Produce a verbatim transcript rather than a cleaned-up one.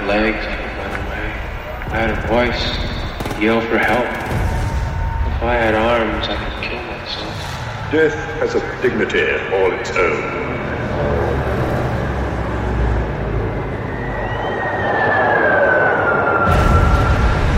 legs, I could run away. If I had a voice, I could yell for help. If I had arms, I could kill myself. Death has a dignity all its own.